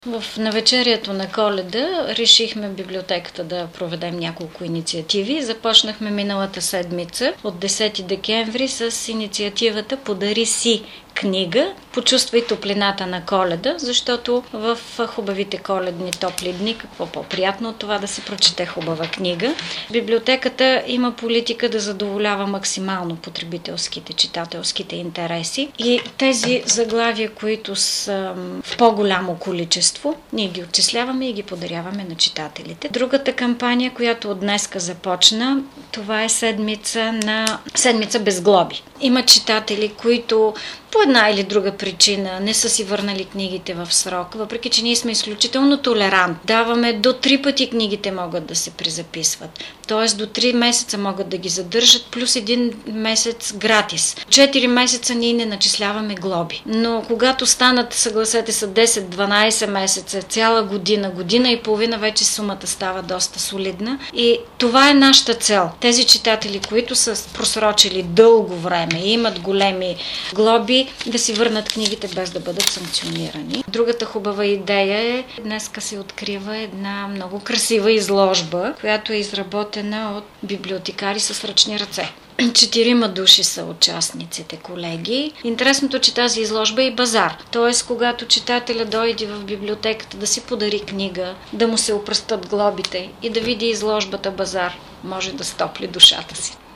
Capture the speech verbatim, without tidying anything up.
В навечерието на Коледа решихме в библиотеката да проведем няколко инициативи. Започнахме миналата седмица от десети декември с инициативата "Подари си книга, почувствай топлината на Коледа", защото в хубавите коледни топли дни, какво по-приятно от това да се прочете хубава книга. Библиотеката има политика да задоволява максимално потребителските, читателските интереси и тези заглавия, които са в по-голямо количество, ние ги отчисляваме и ги подаряваме на читателите. Другата кампания, която от днеска започна, това е седмица на седмица без глоби. Има читатели, които по една или друга причина не са си върнали книгите в срок, въпреки че ние сме изключително толерантни. Даваме до три пъти книгите могат да се презаписват. Т.е. до три месеца могат да ги задържат, плюс един месец гратис. Четири месеца ние не начисляваме глоби. Но когато станат, съгласете се, десет-дванайсет месеца, цяла година, година и половина, вече сумата става доста солидна. И това е нашата цел. Тези читатели, които са просрочили дълго време и имат големи глоби, да си върнат книгите без да бъдат санкционирани. Другата хубава идея е, днеска се открива една много красива изложба, която е изработена от библиотекари с ръчни ръце. Четирима души са участниците, колеги. Интересното, че тази изложба е базар. Т.е. когато читателя дойде в библиотеката да си подари книга, да му се опростат глобите и да види изложбата базар, може да стопли душата си.